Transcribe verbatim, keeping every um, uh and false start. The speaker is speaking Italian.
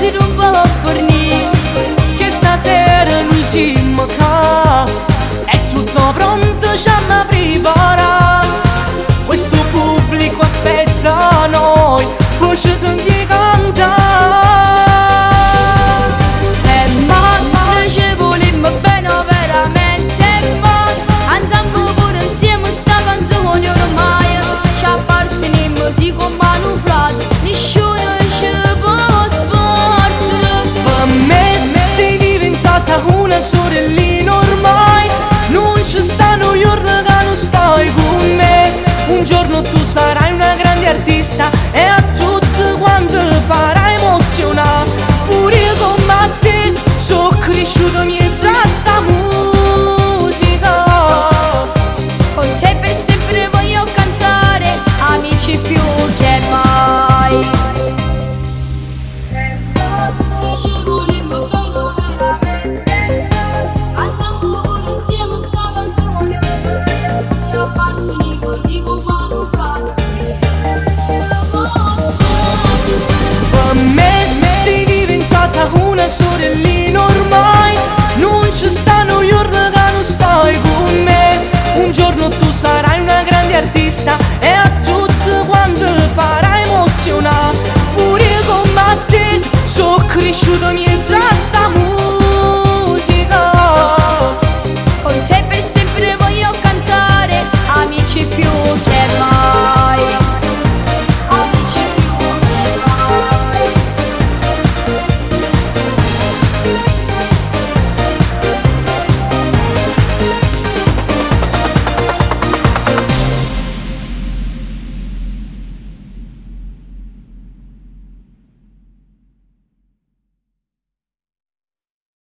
si non può fornire, che stasera noi siamo qua, è tutto pronto, ci hanno preparato. Questo pubblico aspetta noi, poi ci senti cantare. e ma noi ci volemmo bene veramente, ma andammo pure insieme sta canzone ormai ci apparteniamo, sì come manuflato, nessuno ci può sbattere. Per me sei diventata una sorellina ormai, non ci stanno giorni che non stai con me. Un giorno tu sarai una grande artista e a tutti quanti farai emozionare. Pure io come te sono cresciuto miezza a sta musica. Con te per sempre voglio cantare, amici più che mai. E noi ci volemmo bene veramente, andammo pure insieme sta canzone ormai ci appartiene così come manuflato, nessuno ci può sbattere. Per me sei diventata una sorellina ormai, non ci stanno giorni che non stai con me. Un giorno tu sarai una grande artista e a tutti quanti farai emozionare. Pure io come te sono cresciuto miezza